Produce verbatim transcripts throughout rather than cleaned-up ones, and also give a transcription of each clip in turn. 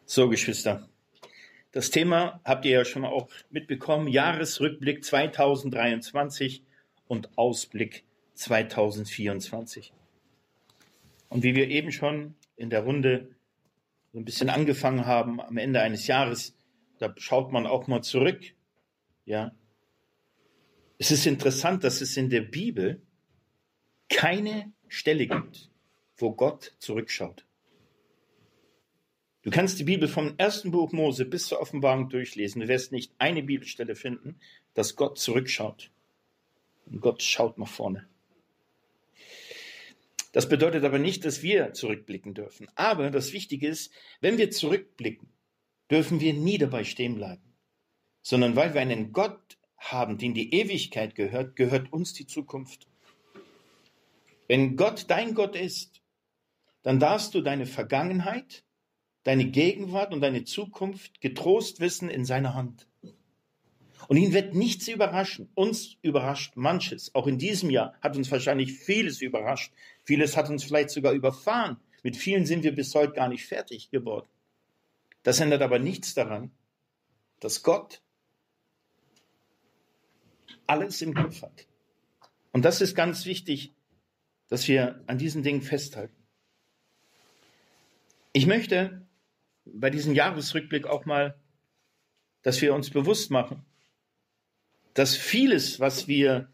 So, Geschwister, das Thema habt ihr ja schon auch mitbekommen, Jahresrückblick zweitausenddreiundzwanzig und Ausblick zweitausendvierundzwanzig. Und wie wir eben schon in der Runde so ein bisschen angefangen haben, am Ende eines Jahres, da schaut man auch mal zurück. Ja, es ist interessant, dass es in der Bibel keine Stelle gibt, wo Gott zurückschaut. Du kannst die Bibel vom ersten Buch Mose bis zur Offenbarung durchlesen. Du wirst nicht eine Bibelstelle finden, dass Gott zurückschaut. Und Gott schaut nach vorne. Das bedeutet aber nicht, dass wir zurückblicken dürfen. Aber das Wichtige ist, wenn wir zurückblicken, dürfen wir nie dabei stehen bleiben. Sondern weil wir einen Gott haben, den die Ewigkeit gehört, gehört uns die Zukunft. Wenn Gott dein Gott ist, dann darfst du deine Vergangenheit, deine Gegenwart und deine Zukunft getrost wissen in seiner Hand. Und ihn wird nichts überraschen. Uns überrascht manches. Auch in diesem Jahr hat uns wahrscheinlich vieles überrascht. Vieles hat uns vielleicht sogar überfahren. Mit vielen sind wir bis heute gar nicht fertig geworden. Das ändert aber nichts daran, dass Gott alles im Griff hat. Und das ist ganz wichtig, dass wir an diesen Dingen festhalten. Ich möchte bei diesem Jahresrückblick auch mal, dass wir uns bewusst machen, dass vieles, was wir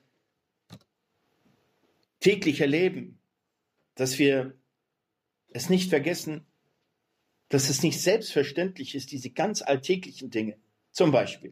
täglich erleben, dass wir es nicht vergessen, dass es nicht selbstverständlich ist, diese ganz alltäglichen Dinge. Zum Beispiel,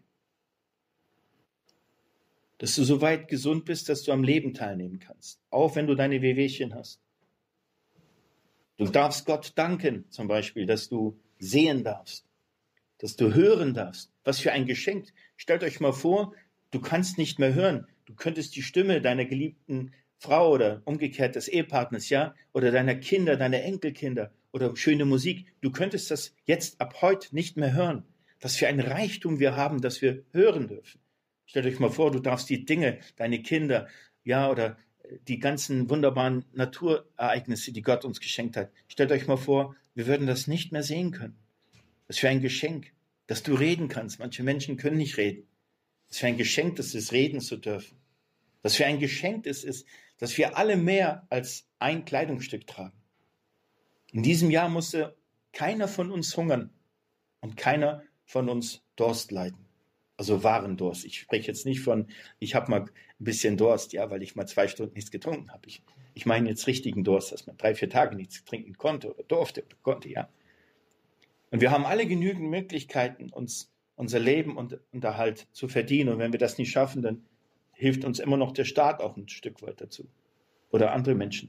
dass du so weit gesund bist, dass du am Leben teilnehmen kannst, auch wenn du deine Wehwehchen hast. Du darfst Gott danken, zum Beispiel, dass du sehen darfst, dass du hören darfst. Was für ein Geschenk. Stellt euch mal vor, du kannst nicht mehr hören. Du könntest die Stimme deiner geliebten Frau oder umgekehrt des Ehepartners, ja, oder deiner Kinder, deiner Enkelkinder oder schöne Musik. Du könntest das jetzt ab heute nicht mehr hören. Was für ein Reichtum wir haben, dass wir hören dürfen. Stellt euch mal vor, du darfst die Dinge, deine Kinder, ja, oder die ganzen wunderbaren Naturereignisse, die Gott uns geschenkt hat. Stellt euch mal vor, wir würden das nicht mehr sehen können. Das ist für ein Geschenk, dass du reden kannst. Manche Menschen können nicht reden. Das ist für ein Geschenk, dass es reden zu dürfen. Das für ein Geschenk ist, ist, dass wir alle mehr als ein Kleidungsstück tragen. In diesem Jahr musste keiner von uns hungern und keiner von uns Durst leiden. Also wahren Durst. Ich spreche jetzt nicht von, ich habe mal ein bisschen Durst, ja, weil ich mal zwei Stunden nichts getrunken habe. Ich, ich meine jetzt richtigen Durst, dass man drei, vier Tage nichts trinken konnte oder durfte oder konnte, ja. Und wir haben alle genügend Möglichkeiten, uns unser Leben und Unterhalt zu verdienen. Und wenn wir das nicht schaffen, dann hilft uns immer noch der Staat auch ein Stück weit dazu. Oder andere Menschen.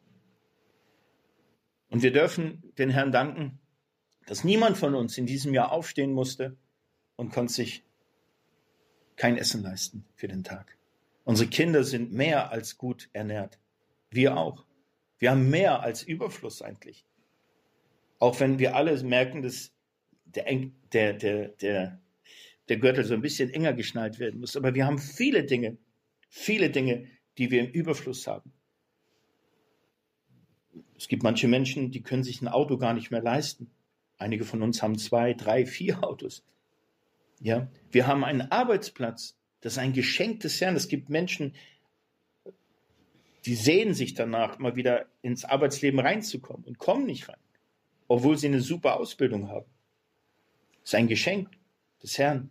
Und wir dürfen den Herrn danken, dass niemand von uns in diesem Jahr aufstehen musste und konnte sich kein Essen leisten für den Tag. Unsere Kinder sind mehr als gut ernährt. Wir auch. Wir haben mehr als Überfluss eigentlich. Auch wenn wir alle merken, dass der, der, der, der, der Gürtel so ein bisschen enger geschnallt werden muss. Aber wir haben viele Dinge, viele Dinge, die wir im Überfluss haben. Es gibt manche Menschen, die können sich ein Auto gar nicht mehr leisten. Einige von uns haben zwei, drei, vier Autos. Ja, wir haben einen Arbeitsplatz, das ist ein Geschenk des Herrn. Es gibt Menschen, die sehnen sich danach, mal wieder ins Arbeitsleben reinzukommen und kommen nicht rein, obwohl sie eine super Ausbildung haben. Das ist ein Geschenk des Herrn.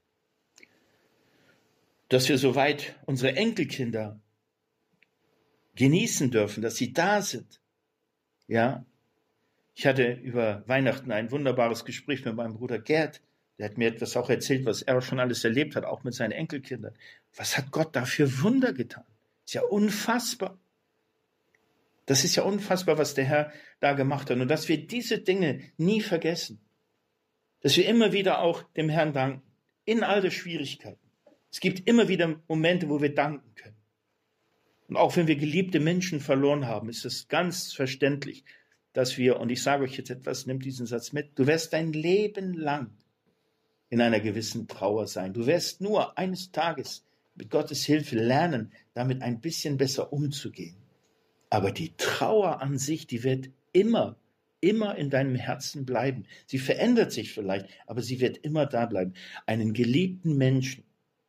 Dass wir soweit unsere Enkelkinder genießen dürfen, dass sie da sind. Ja, ich hatte über Weihnachten ein wunderbares Gespräch mit meinem Bruder Gerd. Der hat mir etwas auch erzählt, was er schon alles erlebt hat, auch mit seinen Enkelkindern. Was hat Gott da für Wunder getan? Das ist ja unfassbar. Das ist ja unfassbar, was der Herr da gemacht hat. Und dass wir diese Dinge nie vergessen. Dass wir immer wieder auch dem Herrn danken. In all der Schwierigkeiten. Es gibt immer wieder Momente, wo wir danken können. Und auch wenn wir geliebte Menschen verloren haben, ist es ganz verständlich, dass wir, und ich sage euch jetzt etwas, nehmt diesen Satz mit, du wirst dein Leben lang in einer gewissen Trauer sein. Du wirst nur eines Tages mit Gottes Hilfe lernen, damit ein bisschen besser umzugehen. Aber die Trauer an sich, die wird immer immer in deinem Herzen bleiben. Sie verändert sich vielleicht, aber sie wird immer da bleiben. Einen geliebten Menschen,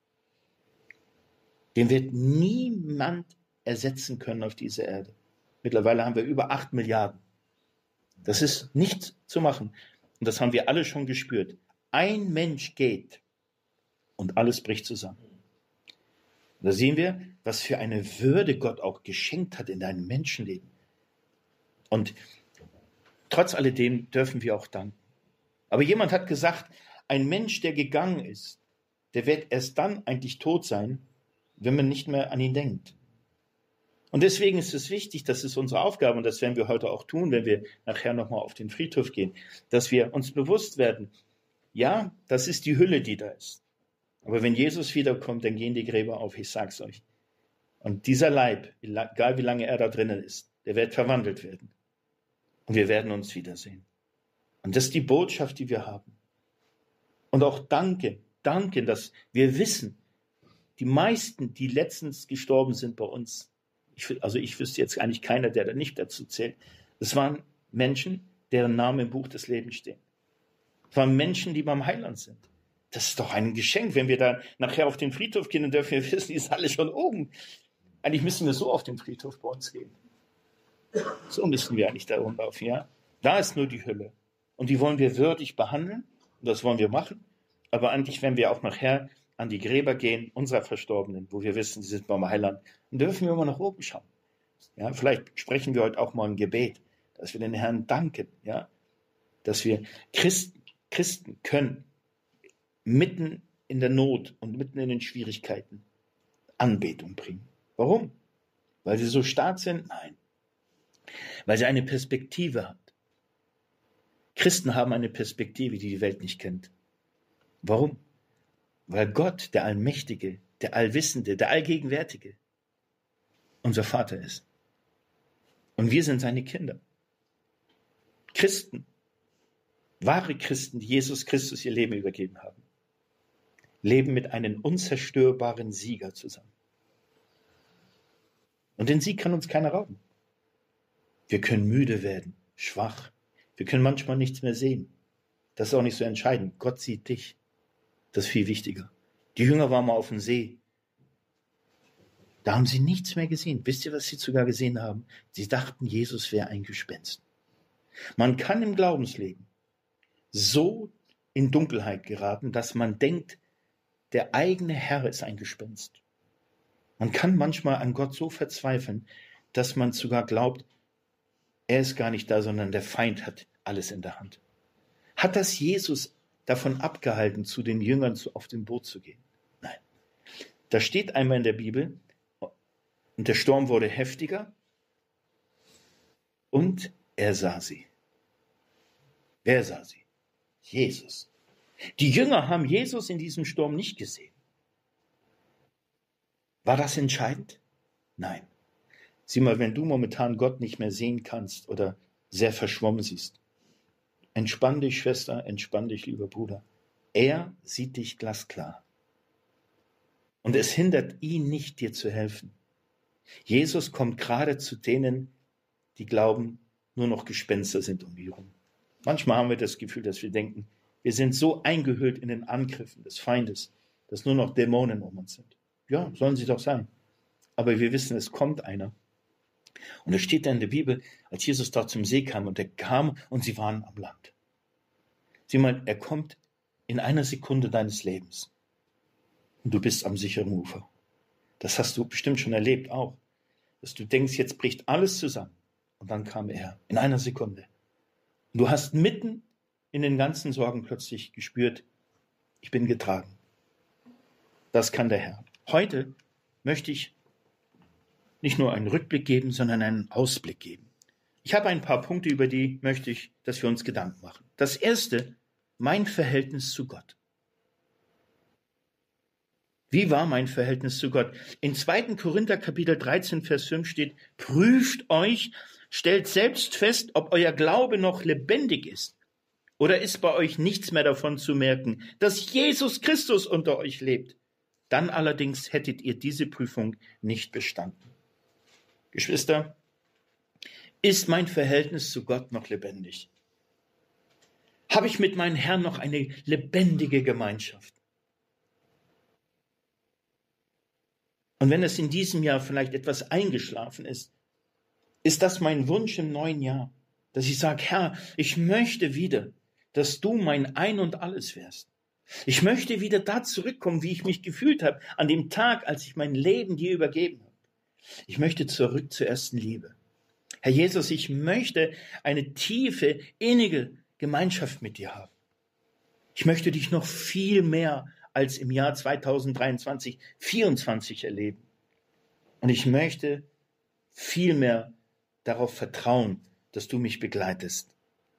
den wird niemand ersetzen können auf dieser Erde. Mittlerweile haben wir über acht Milliarden. Das ist nicht zu machen. Und das haben wir alle schon gespürt. Ein Mensch geht und alles bricht zusammen. Da sehen wir, was für eine Würde Gott auch geschenkt hat in deinem Menschenleben. Und trotz alledem dürfen wir auch danken. Aber jemand hat gesagt, ein Mensch, der gegangen ist, der wird erst dann eigentlich tot sein, wenn man nicht mehr an ihn denkt. Und deswegen ist es wichtig, das ist unsere Aufgabe, und das werden wir heute auch tun, wenn wir nachher nochmal auf den Friedhof gehen, dass wir uns bewusst werden, ja, das ist die Hülle, die da ist. Aber wenn Jesus wiederkommt, dann gehen die Gräber auf, ich sag's euch. Und dieser Leib, egal wie lange er da drinnen ist, der wird verwandelt werden. Und wir werden uns wiedersehen. Und das ist die Botschaft, die wir haben. Und auch danken, danken, dass wir wissen, die meisten, die letztens gestorben sind bei uns, ich, also ich wüsste jetzt eigentlich keiner, der da nicht dazu zählt, das waren Menschen, deren Namen im Buch des Lebens stehen. Das waren Menschen, die beim Heiland sind. Das ist doch ein Geschenk. Wenn wir da nachher auf den Friedhof gehen, dann dürfen wir wissen, die ist alle schon oben. Eigentlich müssen wir so auf den Friedhof bei uns gehen. So müssen wir eigentlich da rumlaufen, ja. Da ist nur die Hülle. Und die wollen wir würdig behandeln. Und das wollen wir machen. Aber eigentlich, wenn wir auch nachher an die Gräber gehen, unserer Verstorbenen, wo wir wissen, sie sind beim Heiland, dann dürfen wir immer nach oben schauen. Ja, vielleicht sprechen wir heute auch mal ein Gebet, dass wir den Herrn danken, ja, dass wir Christen, Christen können mitten in der Not und mitten in den Schwierigkeiten Anbetung bringen. Warum? Weil sie so stark sind? Nein. Weil sie eine Perspektive hat. Christen haben eine Perspektive, die die Welt nicht kennt. Warum? Weil Gott, der Allmächtige, der Allwissende, der Allgegenwärtige, unser Vater ist. Und wir sind seine Kinder. Christen, wahre Christen, die Jesus Christus ihr Leben übergeben haben, leben mit einem unzerstörbaren Sieger zusammen. Und den Sieg kann uns keiner rauben. Wir können müde werden, schwach. Wir können manchmal nichts mehr sehen. Das ist auch nicht so entscheidend. Gott sieht dich. Das ist viel wichtiger. Die Jünger waren mal auf dem See. Da haben sie nichts mehr gesehen. Wisst ihr, was sie sogar gesehen haben? Sie dachten, Jesus wäre ein Gespenst. Man kann im Glaubensleben so in Dunkelheit geraten, dass man denkt, der eigene Herr ist ein Gespenst. Man kann manchmal an Gott so verzweifeln, dass man sogar glaubt, er ist gar nicht da, sondern der Feind hat alles in der Hand. Hat das Jesus davon abgehalten, zu den Jüngern auf dem Boot zu gehen? Nein. Da steht einmal in der Bibel, und der Sturm wurde heftiger und er sah sie. Wer sah sie? Jesus. Die Jünger haben Jesus in diesem Sturm nicht gesehen. War das entscheidend? Nein. Sieh mal, wenn du momentan Gott nicht mehr sehen kannst oder sehr verschwommen siehst, entspann dich, Schwester, entspann dich, lieber Bruder. Er sieht dich glasklar. Und es hindert ihn nicht, dir zu helfen. Jesus kommt gerade zu denen, die glauben, nur noch Gespenster sind um ihn herum. Manchmal haben wir das Gefühl, dass wir denken, wir sind so eingehüllt in den Angriffen des Feindes, dass nur noch Dämonen um uns sind. Ja, sollen sie doch sein. Aber wir wissen, es kommt einer. Und es steht da in der Bibel, als Jesus dort zum See kam, und er kam und sie waren am Land. Sieh mal, er kommt in einer Sekunde deines Lebens. Und du bist am sicheren Ufer. Das hast du bestimmt schon erlebt auch. Dass du denkst, jetzt bricht alles zusammen. Und dann kam er in einer Sekunde. Und du hast mitten in den ganzen Sorgen plötzlich gespürt, ich bin getragen. Das kann der Herr. Heute möchte ich nicht nur einen Rückblick geben, sondern einen Ausblick geben. Ich habe ein paar Punkte, über die möchte ich, dass wir uns Gedanken machen. Das erste, mein Verhältnis zu Gott. Wie war mein Verhältnis zu Gott? In zweiten Korinther Kapitel dreizehn, Vers fünf steht, prüft euch, stellt selbst fest, ob euer Glaube noch lebendig ist. Oder ist bei euch nichts mehr davon zu merken, dass Jesus Christus unter euch lebt? Dann allerdings hättet ihr diese Prüfung nicht bestanden. Geschwister, Ist mein Verhältnis zu Gott noch lebendig? Habe ich mit meinem Herrn noch eine lebendige Gemeinschaft? Und wenn es in diesem Jahr vielleicht etwas eingeschlafen ist, ist das mein Wunsch im neuen Jahr, dass ich sage, Herr, ich möchte wieder, dass du mein Ein und Alles wärst. Ich möchte wieder da zurückkommen, wie ich mich gefühlt habe, an dem Tag, als ich mein Leben dir übergeben habe. Ich möchte zurück zur ersten Liebe. Herr Jesus, ich möchte eine tiefe, innige Gemeinschaft mit dir haben. Ich möchte dich noch viel mehr als im Jahr zweitausenddreiundzwanzig, vierundzwanzig erleben. Und ich möchte viel mehr darauf vertrauen, dass du mich begleitest.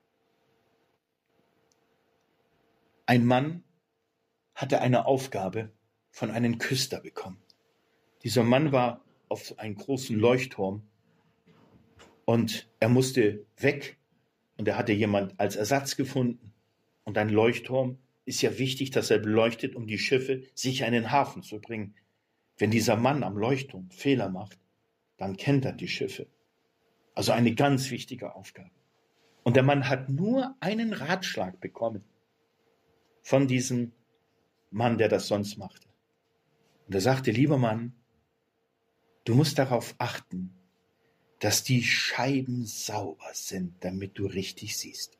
Ein Mann hatte eine Aufgabe von einem Küster bekommen. Dieser Mann war auf einem großen Leuchtturm und er musste weg und er hatte jemand als Ersatz gefunden. Und ein Leuchtturm ist ja wichtig, dass er beleuchtet, um die Schiffe sicher in den Hafen zu bringen. Wenn dieser Mann am Leuchtturm Fehler macht, dann kennt er die Schiffe. Also eine ganz wichtige Aufgabe. Und der Mann hat nur einen Ratschlag bekommen von diesem Mann, der das sonst machte. Und er sagte, lieber Mann, du musst darauf achten, dass die Scheiben sauber sind, damit du richtig siehst.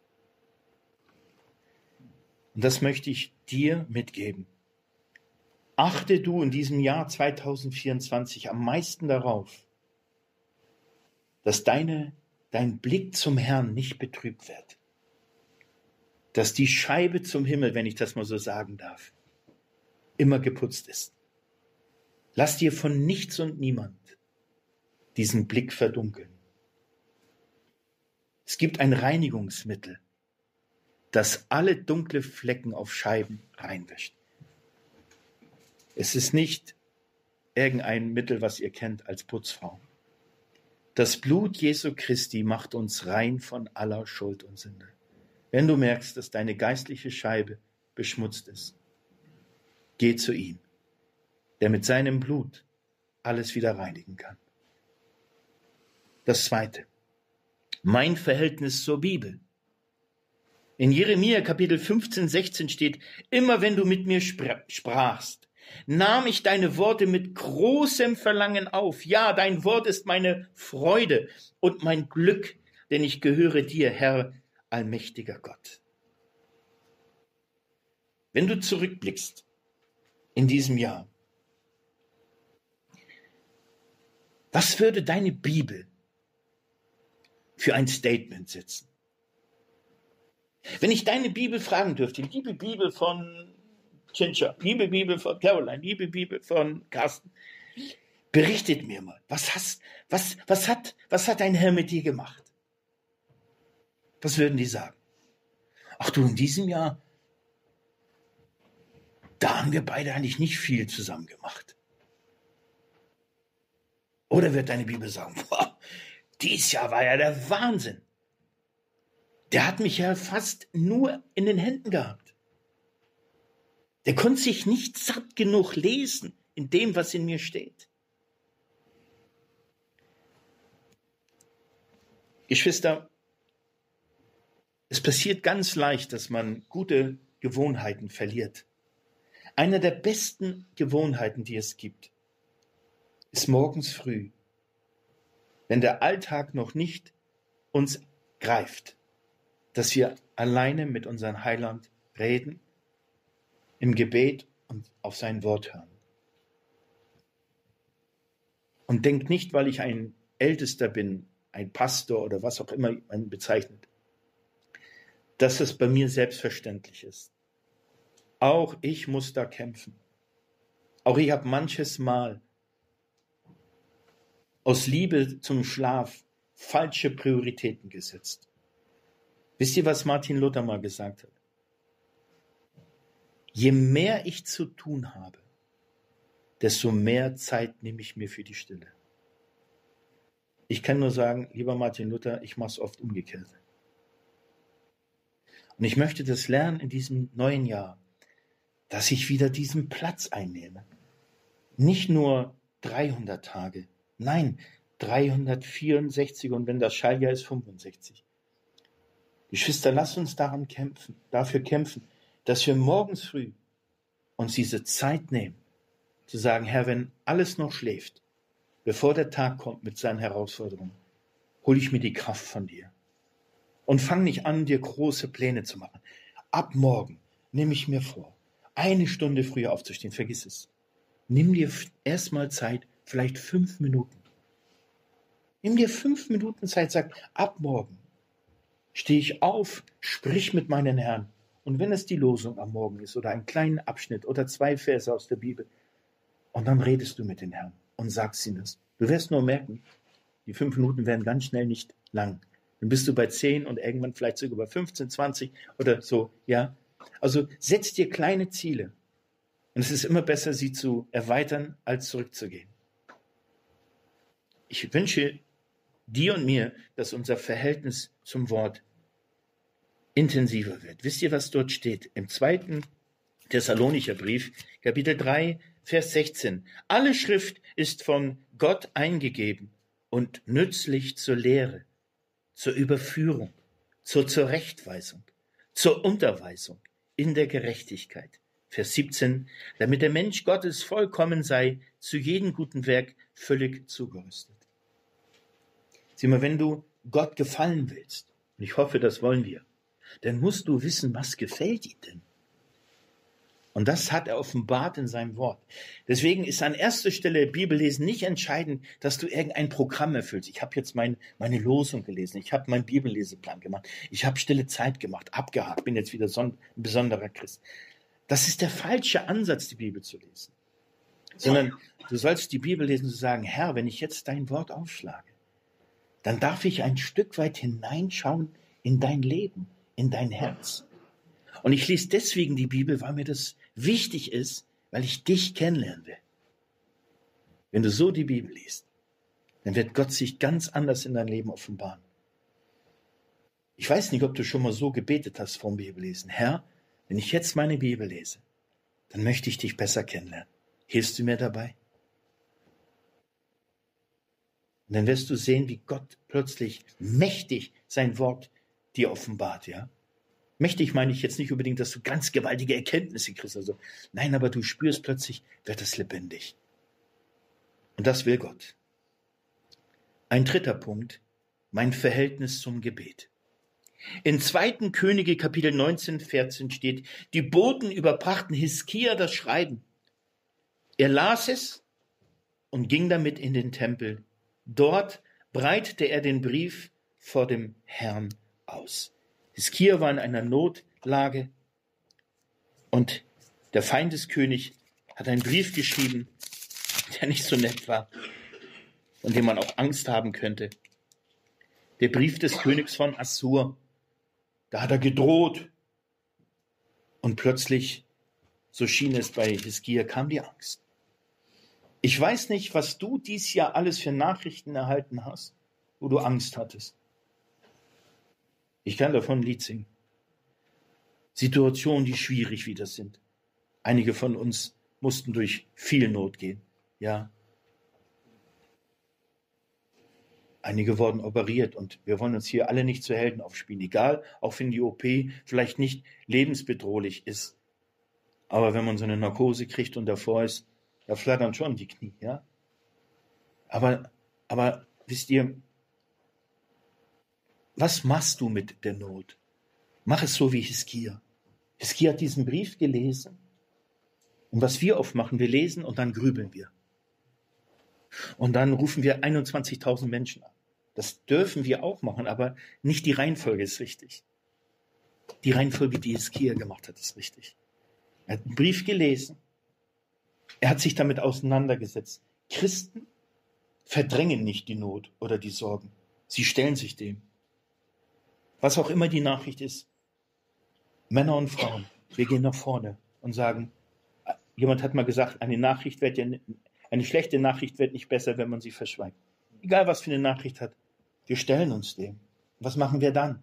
Und das möchte ich dir mitgeben. Achte du in diesem Jahr zweitausendvierundzwanzig am meisten darauf, dass deine, dein Blick zum Herrn nicht betrübt wird. Dass die Scheibe zum Himmel, wenn ich das mal so sagen darf, immer geputzt ist. Lass dir von nichts und niemand diesen Blick verdunkeln. Es gibt ein Reinigungsmittel, das alle dunkle Flecken auf Scheiben reinwäscht. Es ist nicht irgendein Mittel, was ihr kennt als Putzfrau. Das Blut Jesu Christi macht uns rein von aller Schuld und Sünde. Wenn du merkst, dass deine geistliche Scheibe beschmutzt ist, geh zu ihm, der mit seinem Blut alles wieder reinigen kann. Das Zweite, mein Verhältnis zur Bibel. In Jeremia Kapitel fünfzehn, sechzehn steht, immer wenn du mit mir sprachst, nahm ich deine Worte mit großem Verlangen auf. Ja, dein Wort ist meine Freude und mein Glück, denn ich gehöre dir, Herr, allmächtiger Gott. Wenn du zurückblickst in diesem Jahr, was würde deine Bibel für ein Statement setzen? Wenn ich deine Bibel fragen dürfte, liebe Bibel von Ginger, liebe Bibel von Caroline, liebe Bibel von Carsten, berichtet mir mal, was, hast, was, was, hat, was hat dein Herr mit dir gemacht? Was würden die sagen? Ach du, in diesem Jahr, da haben wir beide eigentlich nicht viel zusammen gemacht. Oder wird deine Bibel sagen, boah, dieses Jahr war ja der Wahnsinn. Der hat mich ja fast nur in den Händen gehabt. Der konnte sich nicht satt genug lesen in dem, was in mir steht. Geschwister, es passiert ganz leicht, dass man gute Gewohnheiten verliert. Eine der besten Gewohnheiten, die es gibt, ist morgens früh, wenn der Alltag noch nicht uns greift, dass wir alleine mit unserem Heiland reden, im Gebet und auf sein Wort hören. Und denkt nicht, weil ich ein Ältester bin, ein Pastor oder was auch immer man bezeichnet, dass es bei mir selbstverständlich ist. Auch ich muss da kämpfen. Auch ich habe manches Mal aus Liebe zum Schlaf falsche Prioritäten gesetzt. Wisst ihr, was Martin Luther mal gesagt hat? Je mehr ich zu tun habe, desto mehr Zeit nehme ich mir für die Stille. Ich kann nur sagen, lieber Martin Luther, ich mache es oft umgekehrt. Und ich möchte das lernen in diesem neuen Jahr, dass ich wieder diesen Platz einnehme. Nicht nur dreihundert Tage, nein, dreihundertvierundsechzig und wenn das Schaltjahr ist, fünfundsechzig. Geschwister, lasst uns daran kämpfen, dafür kämpfen, dass wir morgens früh uns diese Zeit nehmen, zu sagen, Herr, wenn alles noch schläft, bevor der Tag kommt mit seinen Herausforderungen, hole ich mir die Kraft von dir. Und fang nicht an, dir große Pläne zu machen. Ab morgen nehme ich mir vor, eine Stunde früher aufzustehen, vergiss es. Nimm dir erstmal Zeit, vielleicht fünf Minuten. Nimm dir fünf Minuten Zeit, sag, ab morgen stehe ich auf, sprich mit meinen Herrn. Und wenn es die Losung am Morgen ist oder einen kleinen Abschnitt oder zwei Verse aus der Bibel, und dann redest du mit den Herrn und sagst ihnen das. Du wirst nur merken, die fünf Minuten werden ganz schnell nicht lang. Dann bist du bei zehn und irgendwann vielleicht sogar bei fünfzehn, zwanzig oder so, ja. Also setz dir kleine Ziele. Und es ist immer besser, sie zu erweitern, als zurückzugehen. Ich wünsche dir und mir, dass unser Verhältnis zum Wort intensiver wird. Wisst ihr, was dort steht? Im zweiten Thessalonicher Brief, Kapitel drei, Vers sechzehn. Alle Schrift ist von Gott eingegeben und nützlich zur Lehre, zur Überführung, zur Zurechtweisung, zur Unterweisung in der Gerechtigkeit. Vers siebzehn. Damit der Mensch Gottes vollkommen sei, zu jedem guten Werk völlig zugerüstet. Sieh mal, wenn du Gott gefallen willst, und ich hoffe, das wollen wir, dann musst du wissen, was gefällt ihm denn? Und das hat er offenbart in seinem Wort. Deswegen ist an erster Stelle Bibellesen nicht entscheidend, dass du irgendein Programm erfüllst. Ich habe jetzt mein, meine Losung gelesen, ich habe meinen Bibelleseplan gemacht, ich habe stille Zeit gemacht, abgehakt, bin jetzt wieder so ein besonderer Christ. Das ist der falsche Ansatz, die Bibel zu lesen. Sondern du sollst die Bibel lesen und sagen, Herr, wenn ich jetzt dein Wort aufschlage, dann darf ich ein Stück weit hineinschauen in dein Leben, in dein Herz. Und ich lese deswegen die Bibel, weil mir das wichtig ist, weil ich dich kennenlernen will. Wenn du so die Bibel liest, dann wird Gott sich ganz anders in dein Leben offenbaren. Ich weiß nicht, ob du schon mal so gebetet hast vom Bibellesen. Herr, wenn ich jetzt meine Bibel lese, dann möchte ich dich besser kennenlernen. Hilfst du mir dabei? Und dann wirst du sehen, wie Gott plötzlich mächtig sein Wort dir offenbart, ja? Mächtig meine ich jetzt nicht unbedingt, dass du ganz gewaltige Erkenntnisse kriegst. Also, nein, aber du spürst plötzlich, wird es lebendig. Und das will Gott. Ein dritter Punkt, mein Verhältnis zum Gebet. In zweiten Könige Kapitel neunzehn, vierzehn steht, die Boten überbrachten Hiskia das Schreiben. Er las es und ging damit in den Tempel. Dort breitete er den Brief vor dem Herrn aus. Hiskia war in einer Notlage und der Feindeskönig hat einen Brief geschrieben, der nicht so nett war und dem man auch Angst haben könnte. Der Brief des Königs von Assur, da hat er gedroht und plötzlich, so schien es bei Hiskia, kam die Angst. Ich weiß nicht, was du dieses Jahr alles für Nachrichten erhalten hast, wo du Angst hattest. Ich kann davon ein Lied singen. Situationen, die schwierig wieder sind. Einige von uns mussten durch viel Not gehen. Ja. Einige wurden operiert und wir wollen uns hier alle nicht zu Helden aufspielen. Egal, auch wenn die O P vielleicht nicht lebensbedrohlich ist. Aber wenn man so eine Narkose kriegt und davor ist, da flattern schon die Knie, ja. Aber, aber wisst ihr, was machst du mit der Not? Mach es so wie Hiskia. Hiskia hat diesen Brief gelesen. Und was wir oft machen, wir lesen und dann grübeln wir. Und dann rufen wir einundzwanzigtausend Menschen an. Das dürfen wir auch machen, aber nicht die Reihenfolge ist richtig. Die Reihenfolge, die Hiskia gemacht hat, ist richtig. Er hat einen Brief gelesen. Er hat sich damit auseinandergesetzt. Christen verdrängen nicht die Not oder die Sorgen. Sie stellen sich dem. Was auch immer die Nachricht ist. Männer und Frauen, wir gehen nach vorne und sagen, jemand hat mal gesagt, eine Nachricht wird ja, eine schlechte Nachricht wird nicht besser, wenn man sie verschweigt. Egal, was für eine Nachricht hat, wir stellen uns dem. Was machen wir dann?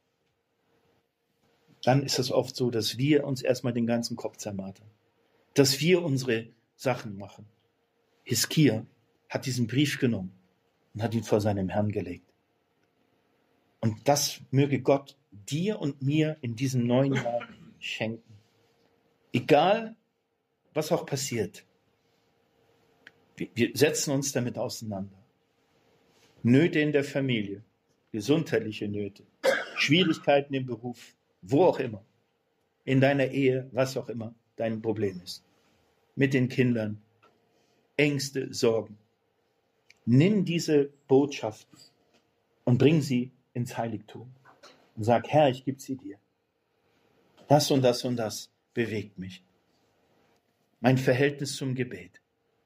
Dann ist es oft so, dass wir uns erstmal den ganzen Kopf zermartern. Dass wir unsere Sachen machen. Hiskia hat diesen Brief genommen und hat ihn vor seinem Herrn gelegt. Und das möge Gott dir und mir in diesem neuen Jahr schenken. Egal, was auch passiert. Wir, wir setzen uns damit auseinander. Nöte in der Familie, gesundheitliche Nöte, Schwierigkeiten im Beruf, wo auch immer, in deiner Ehe, was auch immer dein Problem ist, mit den Kindern, Ängste, Sorgen. Nimm diese Botschaften und bring sie ins Heiligtum und sag, Herr, ich gebe sie dir. Das und das und das bewegt mich. Mein Verhältnis zum Gebet.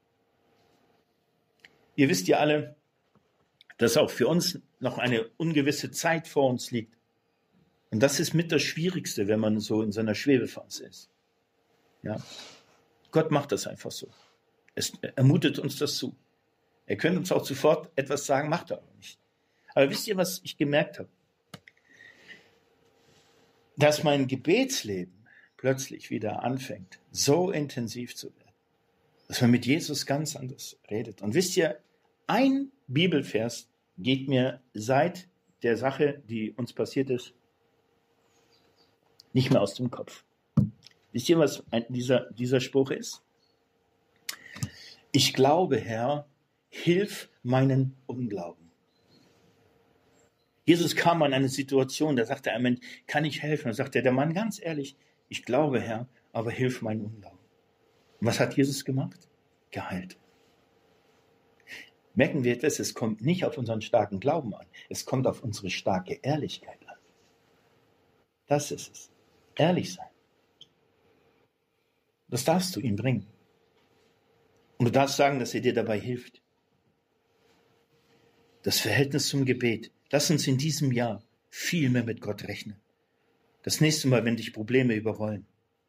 Ihr wisst ja alle, dass auch für uns noch eine ungewisse Zeit vor uns liegt. Und das ist mit das Schwierigste, wenn man so in seiner Schwebephase ist. Ja? Gott macht das einfach so. Es ermutet uns das zu. Er könnte uns auch sofort etwas sagen, macht er aber nicht. Aber wisst ihr, was ich gemerkt habe? Dass mein Gebetsleben plötzlich wieder anfängt, so intensiv zu werden, dass man mit Jesus ganz anders redet. Und wisst ihr, ein Bibelvers geht mir seit der Sache, die uns passiert ist, nicht mehr aus dem Kopf. Wisst ihr, was ein, dieser, dieser Spruch ist? Ich glaube, Herr, hilf meinen Unglauben. Jesus kam an eine Situation, da sagte er, Mensch, kann ich helfen? Da sagte der Mann ganz ehrlich, ich glaube, Herr, aber hilf meinen Unglauben. Und was hat Jesus gemacht? Geheilt. Merken wir etwas, es kommt nicht auf unseren starken Glauben an, es kommt auf unsere starke Ehrlichkeit an. Das ist es. Ehrlich sein. Das darfst du ihm bringen. Und du darfst sagen, dass er dir dabei hilft. Das Verhältnis zum Gebet. Lass uns in diesem Jahr viel mehr mit Gott rechnen. Das nächste Mal, wenn dich Probleme überrollen,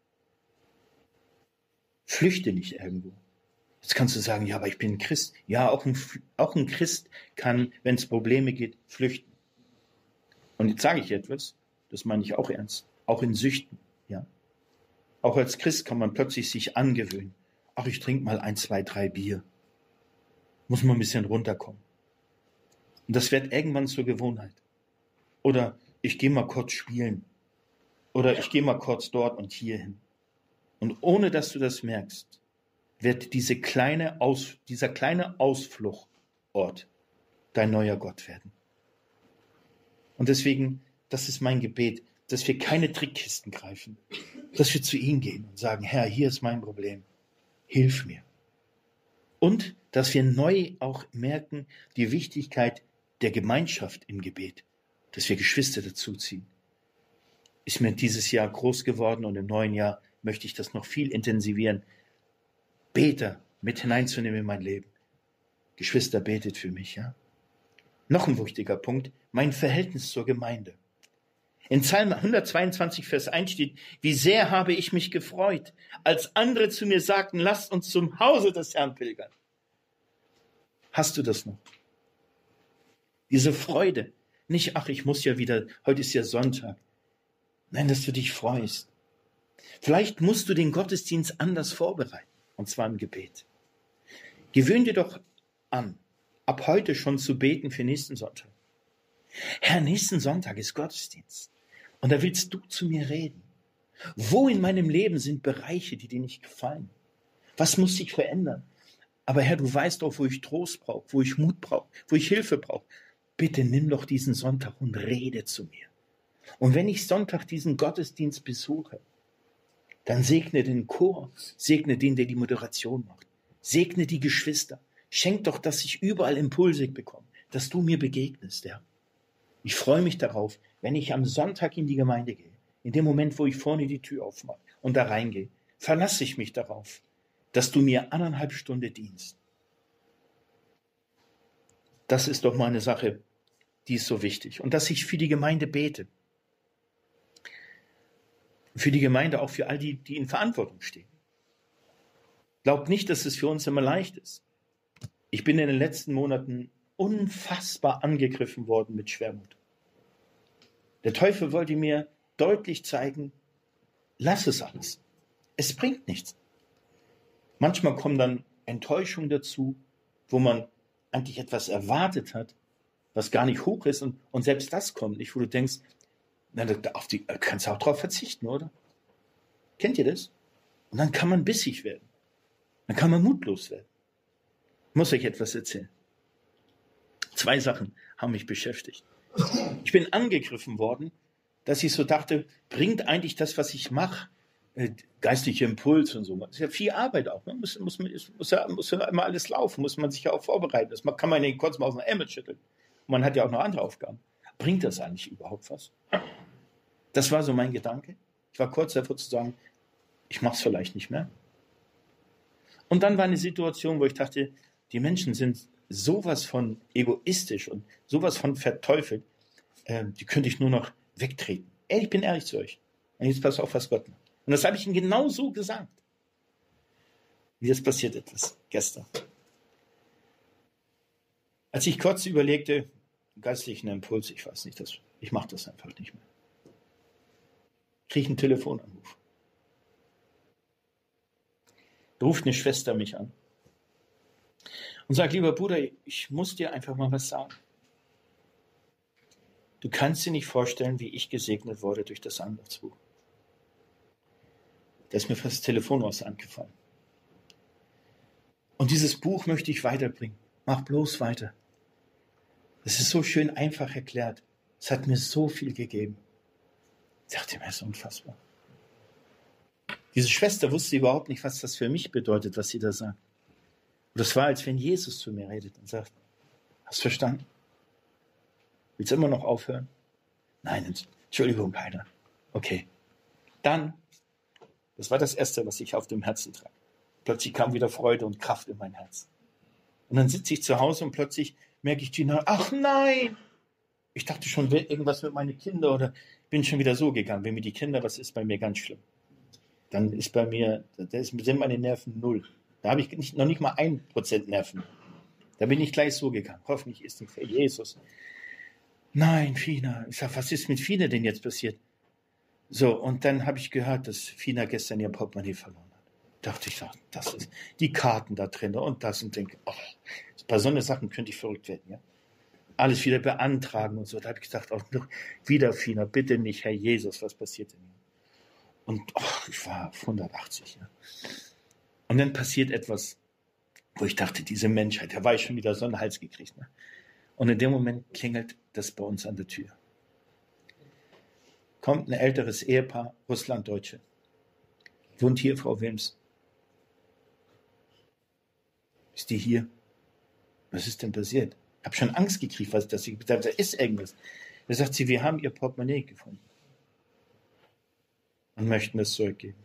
flüchte nicht irgendwo. Jetzt kannst du sagen, ja, aber ich bin ein Christ. Ja, auch ein, auch ein Christ kann, wenn es Probleme geht, flüchten. Und jetzt sage ich etwas, das meine ich auch ernst, auch in Süchten. Ja. Auch als Christ kann man plötzlich sich angewöhnen. Ach, ich trinke mal ein, zwei, drei Bier. Muss man ein bisschen runterkommen. Und das wird irgendwann zur Gewohnheit. Oder ich gehe mal kurz spielen. Oder ich gehe mal kurz dort und hier hin. Und ohne dass du das merkst, wird diese kleine Aus, dieser kleine Ausfluchtort dein neuer Gott werden. Und deswegen, das ist mein Gebet, dass wir keine Trickkisten greifen, dass wir zu ihm gehen und sagen, Herr, hier ist mein Problem, hilf mir. Und dass wir neu auch merken, die Wichtigkeit der Gemeinschaft im Gebet, dass wir Geschwister dazuziehen. Ist mir dieses Jahr groß geworden und im neuen Jahr möchte ich das noch viel intensivieren. Beter mit hineinzunehmen in mein Leben. Geschwister, betet für mich, ja. Noch ein wichtiger Punkt, mein Verhältnis zur Gemeinde. In Psalm hundertzweiundzwanzig, Vers eins steht, wie sehr habe ich mich gefreut, als andere zu mir sagten, lasst uns zum Hause des Herrn pilgern. Hast du das noch? Diese Freude. Nicht, ach, ich muss ja wieder, heute ist ja Sonntag. Nein, dass du dich freust. Vielleicht musst du den Gottesdienst anders vorbereiten, und zwar im Gebet. Gewöhn dir doch an, ab heute schon zu beten für nächsten Sonntag. Herr, nächsten Sonntag ist Gottesdienst. Und da willst du zu mir reden. Wo in meinem Leben sind Bereiche, die dir nicht gefallen? Was muss sich verändern? Aber Herr, du weißt doch, wo ich Trost brauche, wo ich Mut brauche, wo ich Hilfe brauche. Bitte nimm doch diesen Sonntag und rede zu mir. Und wenn ich Sonntag diesen Gottesdienst besuche, dann segne den Chor, segne den, der die Moderation macht, segne die Geschwister. Schenk doch, dass ich überall Impulse bekomme, dass du mir begegnest, ja. Ich freue mich darauf, wenn ich am Sonntag in die Gemeinde gehe, in dem Moment, wo ich vorne die Tür aufmache und da reingehe, verlasse ich mich darauf, dass du mir anderthalb Stunden dienst. Das ist doch mal eine Sache, die ist so wichtig. Und dass ich für die Gemeinde bete. Für die Gemeinde, auch für all die, die in Verantwortung stehen. Glaubt nicht, dass es für uns immer leicht ist. Ich bin in den letzten Monaten unfassbar angegriffen worden mit Schwermut. Der Teufel wollte mir deutlich zeigen, lass es alles. Es bringt nichts. Manchmal kommen dann Enttäuschungen dazu, wo man eigentlich etwas erwartet hat, was gar nicht hoch ist und, und selbst das kommt nicht, wo du denkst, na, da, auf die, da kannst du auch drauf verzichten, oder? Kennt ihr das? Und dann kann man bissig werden. Dann kann man mutlos werden. Ich muss euch etwas erzählen. Zwei Sachen haben mich beschäftigt. Ich bin angegriffen worden, dass ich so dachte, bringt eigentlich das, was ich mache, äh, geistliche Impuls und so. Das ist ja viel Arbeit auch. Ne? Muss, muss, muss, ja, muss ja immer alles laufen, muss man sich ja auch vorbereiten. Das kann man ja nicht kurz mal aus dem Ärmel schütteln. Und man hat ja auch noch andere Aufgaben. Bringt das eigentlich überhaupt was? Das war so mein Gedanke. Ich war kurz davor zu sagen, ich mache es vielleicht nicht mehr. Und dann war eine Situation, wo ich dachte, die Menschen sind sowas von egoistisch und sowas von verteufelt, äh, die könnte ich nur noch wegtreten. Ey, ich bin ehrlich zu euch. Und jetzt pass auf, was Gott macht. Und das habe ich ihm genau so gesagt. Und jetzt passiert etwas gestern. Als ich kurz überlegte, geistlichen Impuls, ich weiß nicht, das, ich mache das einfach nicht mehr. Kriege ich einen Telefonanruf. Da ruft eine Schwester mich an und sagt, lieber Bruder, ich muss dir einfach mal was sagen. Du kannst dir nicht vorstellen, wie ich gesegnet wurde durch das Andachtsbuch. Da ist mir fast das Telefon aus der Hand gefallen. Und dieses Buch möchte ich weiterbringen. Mach bloß weiter. Es ist so schön einfach erklärt. Es hat mir so viel gegeben. Ich dachte mir, das ist unfassbar. Diese Schwester wusste überhaupt nicht, was das für mich bedeutet, was sie da sagt. Und das war, als wenn Jesus zu mir redet und sagt, hast du verstanden? Willst du immer noch aufhören? Nein, Entschuldigung, keiner. Okay. Dann, das war das Erste, was ich auf dem Herzen trage. Plötzlich kam wieder Freude und Kraft in mein Herz. Und dann sitze ich zu Hause und plötzlich merke ich, Gina, ach nein! Ich dachte schon, irgendwas mit meinen Kindern oder bin schon wieder so gegangen. Wenn mir die Kinder, was ist bei mir ganz schlimm. Dann ist bei mir, da sind meine Nerven null. Da habe ich nicht, noch nicht mal ein Prozent Nerven. Da bin ich gleich so gegangen. Hoffentlich ist nicht für Jesus. Nein, Fina. Ich sage, was ist mit Fina denn jetzt passiert? So, und dann habe ich gehört, dass Fina gestern ihr Portemonnaie verloren hat. Dachte ich, das ist die Karten da drin und das und denke, oh, bei so einer Sachen könnte ich verrückt werden, ja. Alles wieder beantragen und so. Da habe ich gedacht, auch noch wieder Fina, bitte nicht, Herr Jesus, was passiert denn hier? Und oh, ich war auf hundertachtzig, ja. Und dann passiert etwas, wo ich dachte, diese Menschheit, da war ich schon wieder so einen Hals gekriegt. Ne? Und in dem Moment klingelt das bei uns an der Tür. Kommt ein älteres Ehepaar, Russlanddeutsche. Wohnt hier, Frau Wilms. Ist die hier? Was ist denn passiert? Ich habe schon Angst gekriegt, was das ist. Da ist irgendwas. Da sagt sie, wir haben ihr Portemonnaie gefunden. Und möchten es zurückgeben.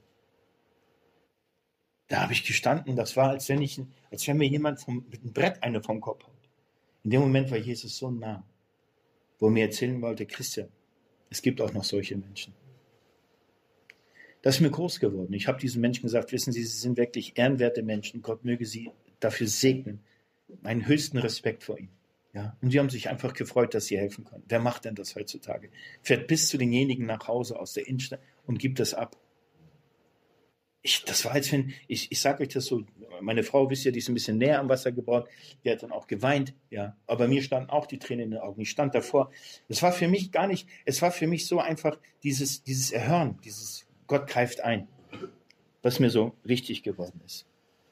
Da habe ich gestanden, das war, als wenn, ich, als wenn mir jemand vom, mit einem Brett eine vom Kopf haut. In dem Moment war Jesus so nah, wo er mir erzählen wollte, Christian, es gibt auch noch solche Menschen. Das ist mir groß geworden. Ich habe diesen Menschen gesagt, wissen Sie, Sie sind wirklich ehrenwerte Menschen. Gott möge Sie dafür segnen. Meinen höchsten Respekt vor Ihnen. Ja? Und die haben sich einfach gefreut, dass sie helfen können. Wer macht denn das heutzutage? Fährt bis zu denjenigen nach Hause aus der Innenstadt und gibt das ab. Ich, das war, als wenn, ich, ich sage euch das so, meine Frau, wisst ihr, die ist ein bisschen näher am Wasser gebaut, die hat dann auch geweint, ja, aber mir standen auch die Tränen in den Augen, ich stand davor. Es war für mich gar nicht, es war für mich so einfach dieses, dieses Erhören, dieses Gott greift ein, was mir so wichtig geworden ist.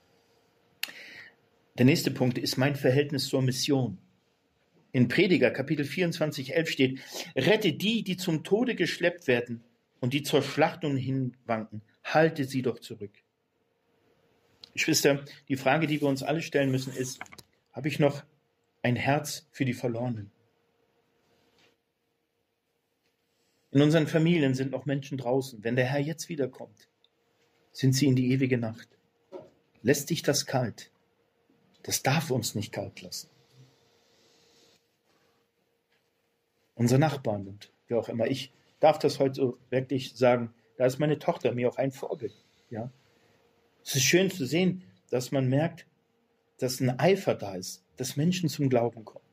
Der nächste Punkt ist mein Verhältnis zur Mission. In Prediger, Kapitel vierundzwanzig, elf steht, rette die, die zum Tode geschleppt werden und die zur Schlachtung hinwanken. Halte sie doch zurück. Geschwister, die Frage, die wir uns alle stellen müssen, ist, habe ich noch ein Herz für die Verlorenen? In unseren Familien sind noch Menschen draußen. Wenn der Herr jetzt wiederkommt, sind sie in die ewige Nacht. Lässt dich das kalt? Das darf uns nicht kalt lassen. Unsere Nachbarn und wie auch immer. Ich darf das heute so wirklich sagen, da ist meine Tochter mir auch ein Vorbild. Ja? Es ist schön zu sehen, dass man merkt, dass ein Eifer da ist, dass Menschen zum Glauben kommen.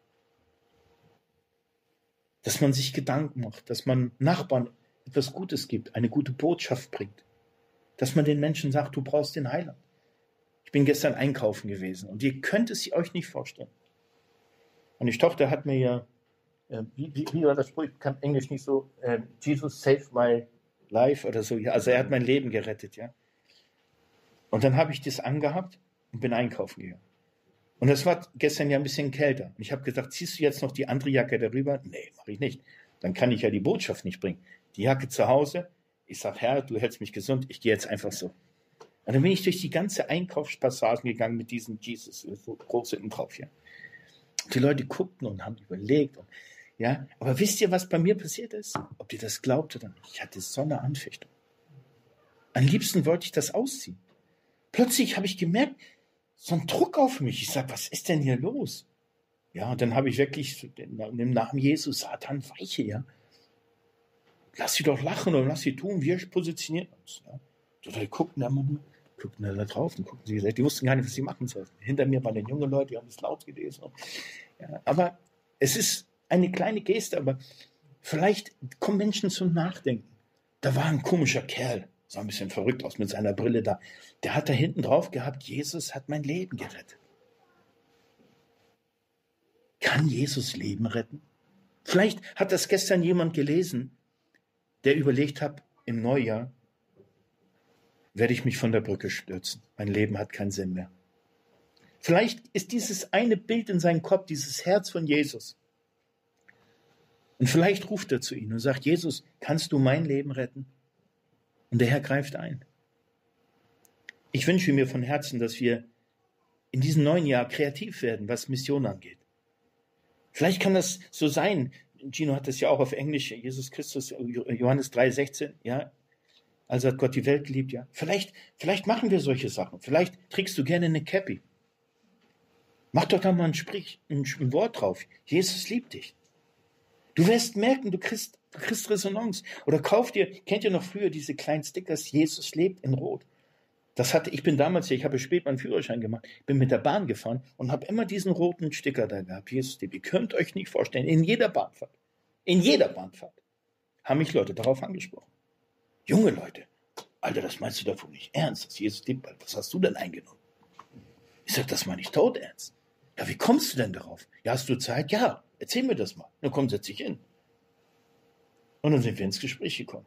Dass man sich Gedanken macht, dass man Nachbarn etwas Gutes gibt, eine gute Botschaft bringt. Dass man den Menschen sagt, du brauchst den Heiland. Ich bin gestern einkaufen gewesen und ihr könnt es euch nicht vorstellen. Meine Tochter hat mir ja, äh, wie, wie, wie war das Spruch? Ich kann Englisch nicht so, äh, Jesus saved my life oder so. Ja, also er hat mein Leben gerettet, ja. Und dann habe ich das angehabt und bin einkaufen gegangen. Und das war gestern ja ein bisschen kälter. Und ich habe gesagt, ziehst du jetzt noch die andere Jacke darüber? Nee, mache ich nicht. Dann kann ich ja die Botschaft nicht bringen. Die Jacke zu Hause. Ich sage, Herr, du hältst mich gesund. Ich gehe jetzt einfach so. Und dann bin ich durch die ganze Einkaufspassage gegangen mit diesem Jesus, so groß hinten drauf hier. Die Leute guckten und haben überlegt. Und, ja, aber wisst ihr, was bei mir passiert ist? Ob ihr das glaubt oder nicht? Ich hatte so eine Anfechtung. Am liebsten wollte ich das ausziehen. Plötzlich habe ich gemerkt, so ein Druck auf mich. Ich sage, was ist denn hier los? Ja, und dann habe ich wirklich im Namen Jesus, Satan, weiche, ja. Lass sie doch lachen oder lass sie tun, wir positionieren uns. Ja. So, die guckten da immer nur, guckten da drauf und guckten sie, die wussten gar nicht, was sie machen sollten. Hinter mir waren junge Leute, die haben es laut gelesen. Ja, aber es ist eine kleine Geste, aber vielleicht kommen Menschen zum Nachdenken. Da war ein komischer Kerl, sah ein bisschen verrückt aus mit seiner Brille da. Der hat da hinten drauf gehabt, Jesus hat mein Leben gerettet. Kann Jesus Leben retten? Vielleicht hat das gestern jemand gelesen, der überlegt hat, im Neujahr werde ich mich von der Brücke stürzen. Mein Leben hat keinen Sinn mehr. Vielleicht ist dieses eine Bild in seinem Kopf, dieses Herz von Jesus. Und vielleicht ruft er zu ihm und sagt, Jesus, kannst du mein Leben retten? Und der Herr greift ein. Ich wünsche mir von Herzen, dass wir in diesem neuen Jahr kreativ werden, was Mission angeht. Vielleicht kann das so sein, Gino hat das ja auch auf Englisch, Jesus Christus, Johannes drei sechzehn, ja, also hat Gott die Welt geliebt, ja. Vielleicht, vielleicht machen wir solche Sachen. Vielleicht trägst du gerne eine Cappy. Mach doch da mal ein, Sprich, ein, ein Wort drauf. Jesus liebt dich. Du wirst merken, du kriegst, du kriegst Resonanz. Oder kauf dir, kennt ihr noch früher diese kleinen Stickers, Jesus lebt in Rot. Das hatte, ich bin damals hier, ich habe spät meinen Führerschein gemacht, bin mit der Bahn gefahren und habe immer diesen roten Sticker da gehabt. Jesus lebt. Ihr könnt euch nicht vorstellen, in jeder Bahnfahrt, in jeder Bahnfahrt haben mich Leute darauf angesprochen. Junge Leute, Alter, das meinst du davon nicht ernst, dass Jesus lebt? Was hast du denn eingenommen? Ich sage, das meine ich tot ernst. Ja, wie kommst du denn darauf? Ja, hast du Zeit? Ja, erzähl mir das mal. Na komm, setz dich hin. Und dann sind wir ins Gespräch gekommen.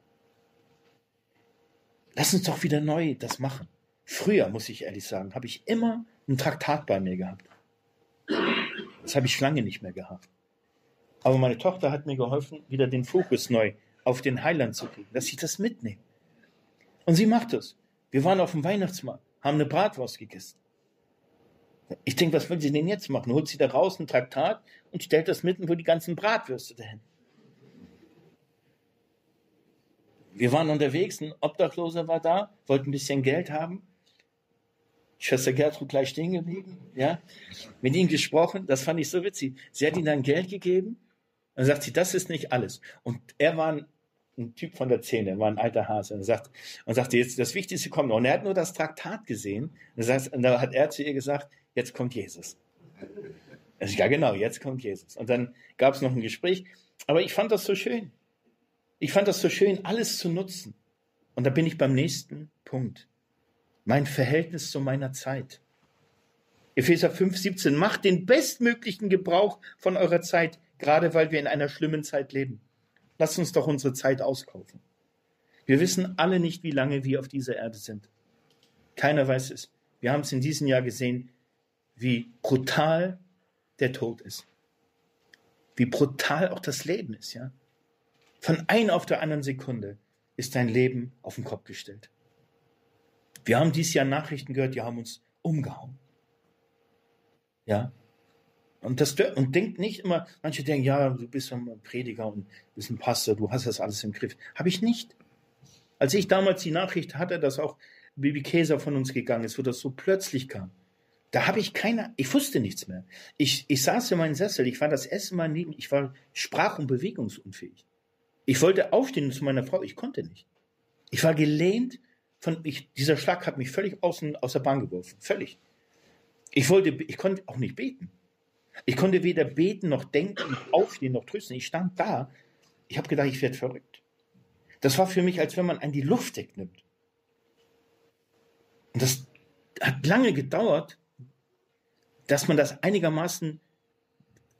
Lass uns doch wieder neu das machen. Früher, muss ich ehrlich sagen, habe ich immer ein Traktat bei mir gehabt. Das habe ich lange nicht mehr gehabt. Aber meine Tochter hat mir geholfen, wieder den Fokus neu auf den Heiland zu kriegen, dass ich das mitnehme. Und sie macht es. Wir waren auf dem Weihnachtsmarkt, haben eine Bratwurst gegessen. Ich denke, was will sie denn jetzt machen? Holt sie da raus ein Traktat und stellt das mitten, wo die ganzen Bratwürste dahin. Wir waren unterwegs, ein Obdachloser war da, wollte ein bisschen Geld haben. Schwester Gertrud gleich stehen geblieben, ja, mit ihm gesprochen, das fand ich so witzig. Sie hat ihm dann Geld gegeben, dann sagt sie, das ist nicht alles. Und er war ein, ein Typ von der Szene, er war ein alter Hase und sagt, und sagte, jetzt das Wichtigste kommt noch. Und er hat nur das Traktat gesehen und, sagt, und da hat er zu ihr gesagt, jetzt kommt Jesus. Also, ja genau, jetzt kommt Jesus. Und dann gab es noch ein Gespräch, aber ich fand das so schön. Ich fand das so schön, alles zu nutzen. Und da bin ich beim nächsten Punkt. Mein Verhältnis zu meiner Zeit. Epheser fünf siebzehn, macht den bestmöglichen Gebrauch von eurer Zeit, gerade weil wir in einer schlimmen Zeit leben. Lasst uns doch unsere Zeit auskaufen. Wir wissen alle nicht, wie lange wir auf dieser Erde sind. Keiner weiß es. Wir haben es in diesem Jahr gesehen, wie brutal der Tod ist. Wie brutal auch das Leben ist, ja. Von einer auf der anderen Sekunde ist dein Leben auf den Kopf gestellt. Wir haben dieses Jahr Nachrichten gehört, die haben uns umgehauen. Ja. Und, das, und denkt nicht immer, manche denken, ja, du bist ein Prediger und bist ein Pastor, du hast das alles im Griff. Habe ich nicht. Als ich damals die Nachricht hatte, dass auch Bibi Käser von uns gegangen ist, wo das so plötzlich kam, da habe ich keine, ich wusste nichts mehr. Ich, ich saß in meinem Sessel, ich war das erste Mal neben, ich war sprach- und bewegungsunfähig. Ich wollte aufstehen zu meiner Frau, ich konnte nicht. Ich war gelähmt, von, ich, dieser Schlag hat mich völlig aus, aus der Bahn geworfen, völlig. Ich wollte, ich konnte auch nicht beten. Ich konnte weder beten, noch denken, noch aufstehen, noch trösten. Ich stand da, ich habe gedacht, ich werde verrückt. Das war für mich, als wenn man einen die Luft wegnimmt. Und das hat lange gedauert, dass man das einigermaßen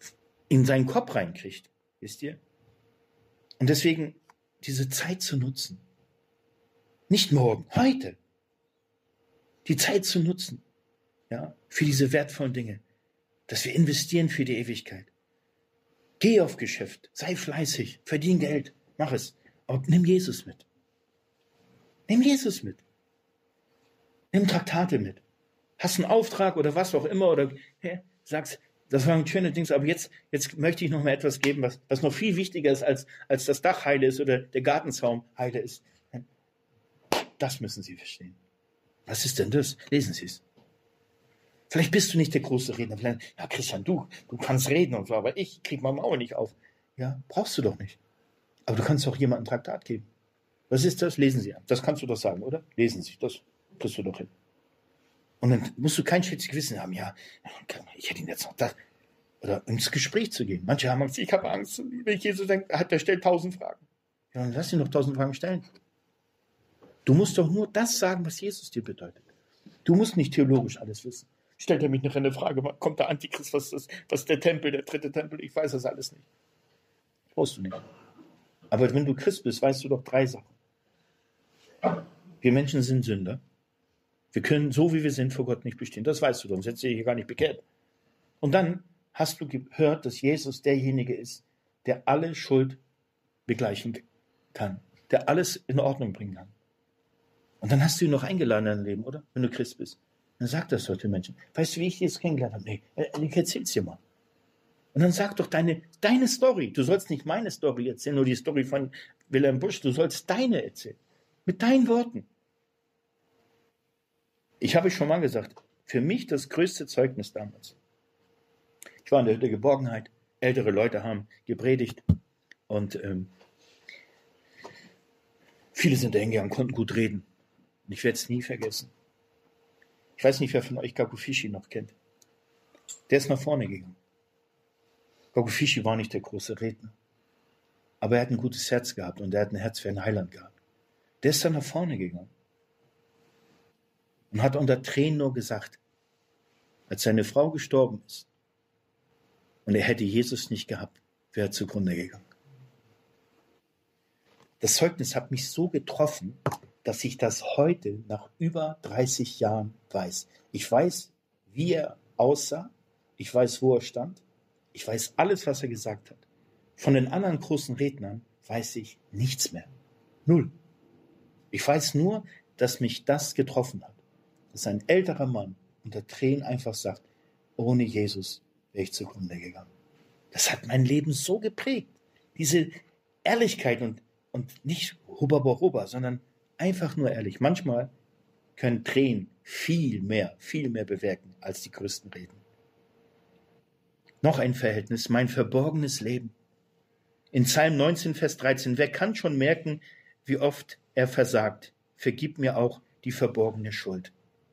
in seinen Kopf reinkriegt. Wisst ihr? Und deswegen diese Zeit zu nutzen. Nicht morgen, heute. Die Zeit zu nutzen. Ja, für diese wertvollen Dinge. Dass wir investieren für die Ewigkeit. Geh auf Geschäft, sei fleißig, verdien Geld, mach es. Aber nimm Jesus mit. Nimm Jesus mit. Nimm Traktate mit. Hast einen Auftrag oder was auch immer oder ja, sagst, das war ein schönes Ding, aber jetzt, jetzt möchte ich noch mal etwas geben, was, was noch viel wichtiger ist, als, als das Dach heile ist oder der Gartenzaun heile ist. Das müssen Sie verstehen. Was ist denn das? Lesen Sie es. Vielleicht bist du nicht der große Redner. Vielleicht, ja, Christian, du, du kannst reden und so, aber ich kriege mein Maul nicht auf. Ja, brauchst du doch nicht. Aber du kannst auch jemandem ein Traktat geben. Was ist das? Lesen Sie an. Das kannst du doch sagen, oder? Lesen Sie, das kriegst du doch hin. Und dann musst du kein schlechtes Gewissen haben. Ja, ich hätte ihn jetzt noch das. Oder ins Gespräch zu gehen. Manche haben Angst, ich habe Angst. Wenn ich Jesus denke, der stellt tausend Fragen. Ja, dann lass ihn doch tausend Fragen stellen. Du musst doch nur das sagen, was Jesus dir bedeutet. Du musst nicht theologisch alles wissen. Stellt er mich noch eine Frage, kommt der Antichrist, was ist, was ist der Tempel, der dritte Tempel? Ich weiß das alles nicht. Das brauchst du nicht. Aber wenn du Christ bist, weißt du doch drei Sachen. Wir Menschen sind Sünder. Wir können so, wie wir sind, vor Gott nicht bestehen. Das weißt du, sonst hättest du dich hier gar nicht bekehrt. Und dann hast du gehört, dass Jesus derjenige ist, der alle Schuld begleichen kann. Der alles in Ordnung bringen kann. Und dann hast du ihn noch eingeladen in dein Leben, oder? Wenn du Christ bist. Dann sag das doch den Menschen. Weißt du, wie ich dich jetzt kennengelernt habe? Nee, ich erzähl's dir mal. Und dann sag doch deine, deine Story. Du sollst nicht meine Story erzählen, nur die Story von Wilhelm Busch. Du sollst deine erzählen. Mit deinen Worten. Ich habe schon mal gesagt, für mich das größte Zeugnis damals. Ich war in der Hütte Geborgenheit. Ältere Leute haben gepredigt. Und ähm, viele sind da hingegangen, konnten gut reden. Und ich werde es nie vergessen. Ich weiß nicht, wer von euch Gaku Fishi noch kennt. Der ist nach vorne gegangen. Gaku Fishi war nicht der große Redner. Aber er hat ein gutes Herz gehabt und er hat ein Herz für einen Heiland gehabt. Der ist dann nach vorne gegangen. Und hat unter Tränen nur gesagt, als seine Frau gestorben ist und er hätte Jesus nicht gehabt, wäre er zugrunde gegangen. Das Zeugnis hat mich so getroffen, dass ich das heute nach über dreißig Jahren weiß. Ich weiß, wie er aussah. Ich weiß, wo er stand. Ich weiß alles, was er gesagt hat. Von den anderen großen Rednern weiß ich nichts mehr. Null. Ich weiß nur, dass mich das getroffen hat. Dass ein älterer Mann unter Tränen einfach sagt, ohne Jesus wäre ich zugrunde gegangen. Das hat mein Leben so geprägt. Diese Ehrlichkeit und, und nicht hubba-hubba, sondern einfach nur ehrlich. Manchmal können Tränen viel mehr, viel mehr bewirken als die größten Reden. Noch ein Verhältnis, mein verborgenes Leben. In Psalm neunzehn, Vers dreizehn, wer kann schon merken, wie oft er versagt? Vergib mir auch die verborgene Schuld.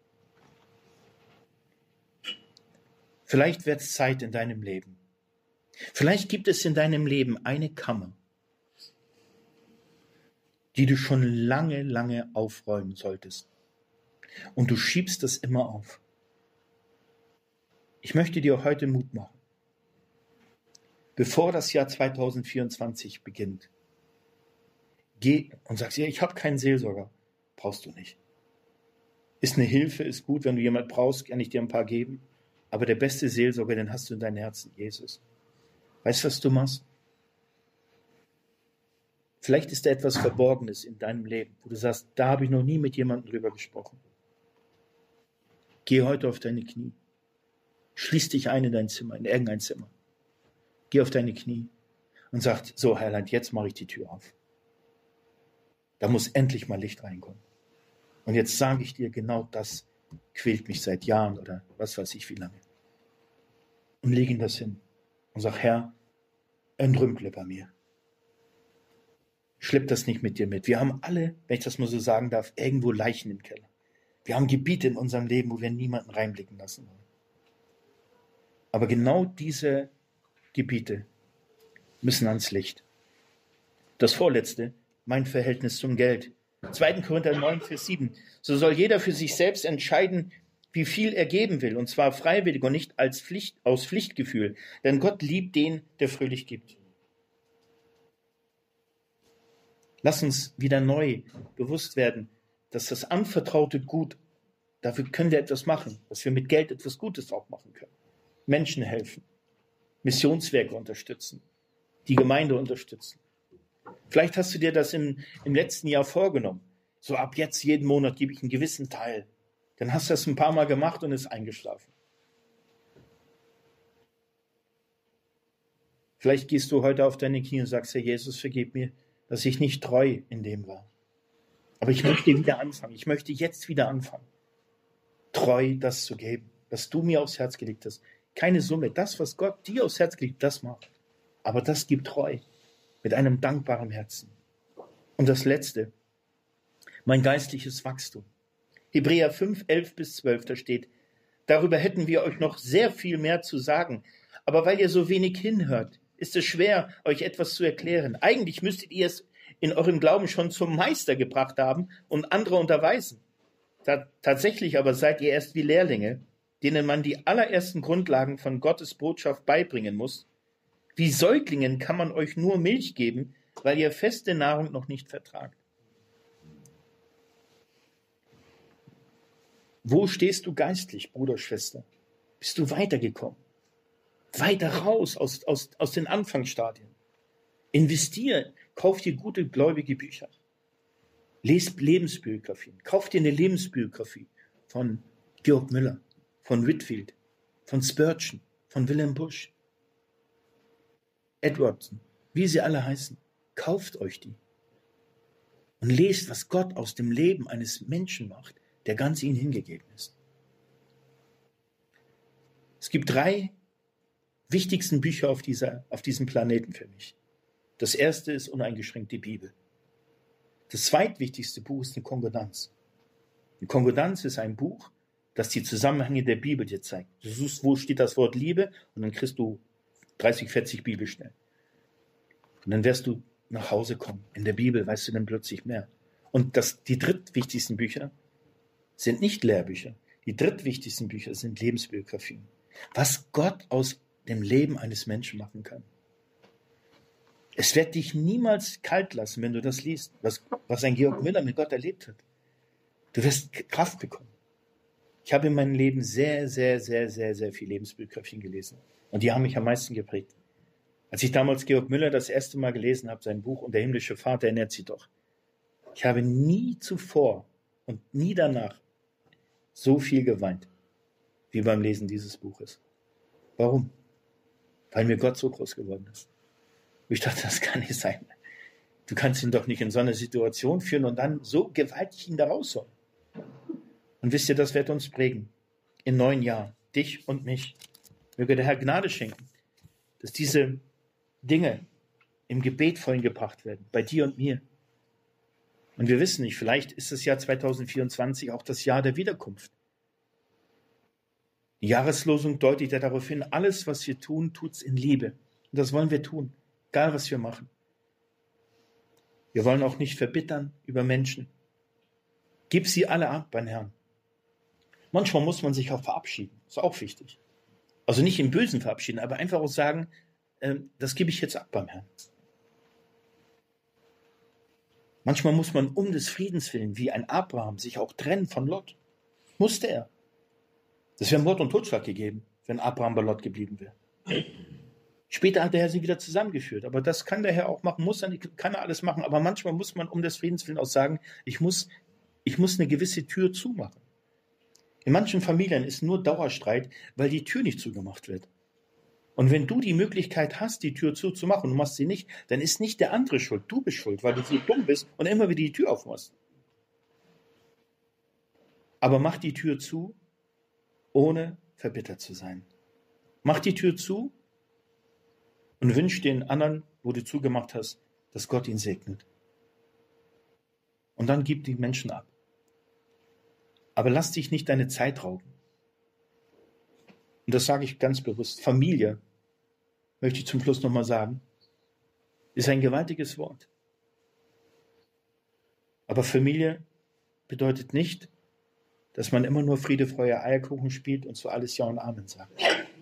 Vielleicht wird es Zeit in deinem Leben. Vielleicht gibt es in deinem Leben eine Kammer, die du schon lange, lange aufräumen solltest. Und du schiebst das immer auf. Ich möchte dir heute Mut machen. Bevor das Jahr zwanzig vierundzwanzig beginnt, geh und sagst, ja, ich habe keinen Seelsorger. Brauchst du nicht. Ist eine Hilfe, ist gut, wenn du jemand brauchst, kann ich dir ein paar geben. Aber der beste Seelsorger, den hast du in deinem Herzen, Jesus. Weißt du, was du machst? Vielleicht ist da etwas Verborgenes in deinem Leben, wo du sagst, da habe ich noch nie mit jemandem drüber gesprochen. Geh heute auf deine Knie. Schließ dich ein in dein Zimmer, in irgendein Zimmer. Geh auf deine Knie und sag, so Heiland, jetzt mache ich die Tür auf. Da muss endlich mal Licht reinkommen. Und jetzt sage ich dir, genau das quält mich seit Jahren oder was weiß ich wie lange. Und leg ihn das hin und sag, Herr, entrümpele bei mir. Schlepp das nicht mit dir mit. Wir haben alle, wenn ich das mal so sagen darf, irgendwo Leichen im Keller. Wir haben Gebiete in unserem Leben, wo wir niemanden reinblicken lassen wollen. Aber genau diese Gebiete müssen ans Licht. Das vorletzte, mein Verhältnis zum Geld. zweiter Korinther neun, Vers sieben. So soll jeder für sich selbst entscheiden, wie viel er geben will, und zwar freiwillig und nicht als Pflicht, aus Pflichtgefühl. Denn Gott liebt den, der fröhlich gibt. Lass uns wieder neu bewusst werden, dass das anvertraute Gut, dafür können wir etwas machen, dass wir mit Geld etwas Gutes auch machen können. Menschen helfen, Missionswerke unterstützen, die Gemeinde unterstützen. Vielleicht hast du dir das im, im letzten Jahr vorgenommen. So ab jetzt jeden Monat gebe ich einen gewissen Teil. Dann hast du das ein paar Mal gemacht und ist eingeschlafen. Vielleicht gehst du heute auf deine Knie und sagst, Herr Jesus, vergib mir, dass ich nicht treu in dem war. Aber ich möchte wieder anfangen. Ich möchte jetzt wieder anfangen, treu das zu geben, was du mir aufs Herz gelegt hast. Keine Summe. Das, was Gott dir aufs Herz gelegt hat, das macht. Aber das gibt treu. Mit einem dankbaren Herzen. Und das Letzte, mein geistliches Wachstum. Hebräer fünf, elf bis zwölf, da steht, darüber hätten wir euch noch sehr viel mehr zu sagen, aber weil ihr so wenig hinhört, ist es schwer, euch etwas zu erklären. Eigentlich müsstet ihr es in eurem Glauben schon zum Meister gebracht haben und andere unterweisen. Ta- tatsächlich aber seid ihr erst wie Lehrlinge, denen man die allerersten Grundlagen von Gottes Botschaft beibringen muss. Wie Säuglingen kann man euch nur Milch geben, weil ihr feste Nahrung noch nicht vertragt. Wo stehst du geistlich, Bruder, Schwester? Bist du weitergekommen? Weiter raus aus, aus, aus den Anfangsstadien. Investier, kauf dir gute gläubige Bücher. Lies Lebensbiografien. Kauf dir eine Lebensbiografie von Georg Müller, von Whitfield, von Spurgeon, von Wilhelm Busch, Edwardson, wie sie alle heißen. Kauft euch die. Und lest, was Gott aus dem Leben eines Menschen macht, der ganz ihnen hingegeben ist. Es gibt drei wichtigsten Bücher auf, dieser, auf diesem Planeten für mich. Das erste ist uneingeschränkt die Bibel. Das zweitwichtigste Buch ist eine Konkordanz. Die Konkordanz ist ein Buch, das die Zusammenhänge der Bibel dir zeigt. Du suchst, wo steht das Wort Liebe, und dann kriegst du dreißig, vierzig Bibelstellen. Und dann wirst du nach Hause kommen. In der Bibel weißt du dann plötzlich mehr. Und das, die drittwichtigsten Bücher sind nicht Lehrbücher. Die drittwichtigsten Bücher sind Lebensbiografien. Was Gott aus dem Leben eines Menschen machen kann. Es wird dich niemals kalt lassen, wenn du das liest, was, was ein Georg Müller mit Gott erlebt hat. Du wirst Kraft bekommen. Ich habe in meinem Leben sehr, sehr, sehr, sehr, sehr viele Lebensbiografien gelesen. Und die haben mich am meisten geprägt. Als ich damals Georg Müller das erste Mal gelesen habe, sein Buch Und der himmlische Vater ernährt sie doch. Ich habe nie zuvor und nie danach so viel geweint, wie beim Lesen dieses Buches. Warum? Weil mir Gott so groß geworden ist. Ich dachte, das kann nicht sein. Du kannst ihn doch nicht in so eine Situation führen und dann so gewaltig ihn da rausholen. Und wisst ihr, das wird uns prägen. In neun Jahren. Dich und mich. Möge der Herr Gnade schenken, dass diese Dinge im Gebet vorhin gebracht werden. Bei dir und mir. Und wir wissen nicht, vielleicht ist das Jahr zwanzig vierundzwanzig auch das Jahr der Wiederkunft. Die Jahreslosung deutet ja darauf hin, alles, was wir tun, tut's in Liebe. Und das wollen wir tun, egal was wir machen. Wir wollen auch nicht verbittern über Menschen. Gib sie alle ab beim Herrn. Manchmal muss man sich auch verabschieden, ist auch wichtig. Also nicht im Bösen verabschieden, aber einfach auch sagen, äh, das gebe ich jetzt ab beim Herrn. Manchmal muss man um des Friedens willen, wie ein Abraham, sich auch trennen von Lot. Musste er. Das wäre Mord und Totschlag gegeben, wenn Abraham bei Lot geblieben wäre. Später hat der Herr sie wieder zusammengeführt. Aber das kann der Herr auch machen, muss er, kann er alles machen. Aber manchmal muss man um des Friedens willen auch sagen, ich muss, ich muss eine gewisse Tür zumachen. In manchen Familien ist nur Dauerstreit, weil die Tür nicht zugemacht wird. Und wenn du die Möglichkeit hast, die Tür zuzumachen und du machst sie nicht, dann ist nicht der andere schuld, du bist schuld, weil du so dumm bist und immer wieder die Tür aufmachst. Aber mach die Tür zu, ohne verbittert zu sein. Mach die Tür zu und wünsch den anderen, wo du zugemacht hast, dass Gott ihn segnet. Und dann gib die Menschen ab. Aber lass dich nicht deine Zeit rauben. Und das sage ich ganz bewusst. Familie, möchte ich zum Schluss nochmal sagen, ist ein gewaltiges Wort. Aber Familie bedeutet nicht, dass man immer nur Friede, Freude, Eierkuchen spielt und so alles Ja und Amen sagt.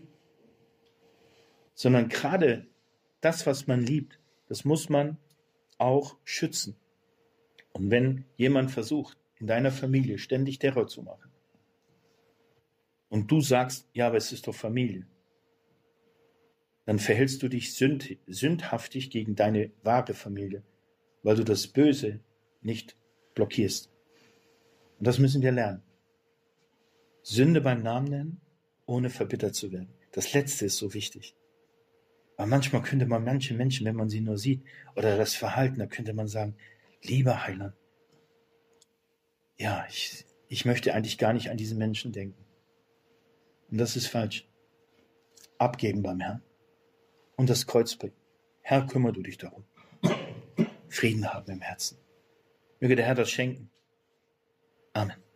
Sondern gerade das, was man liebt, das muss man auch schützen. Und wenn jemand versucht, in deiner Familie ständig Terror zu machen und du sagst, ja, aber es ist doch Familie, dann verhältst du dich sünd, sündhaftig gegen deine wahre Familie, weil du das Böse nicht blockierst. Und das müssen wir lernen. Sünde beim Namen nennen, ohne verbittert zu werden. Das Letzte ist so wichtig. Aber manchmal könnte man manche Menschen, wenn man sie nur sieht, oder das Verhalten, da könnte man sagen, lieber Heiland, ja, ich, ich möchte eigentlich gar nicht an diesen Menschen denken. Und das ist falsch. Abgeben beim Herrn und das Kreuz bringen. Herr, kümmere du dich darum. Frieden haben im Herzen. Möge der Herr das schenken. Amen.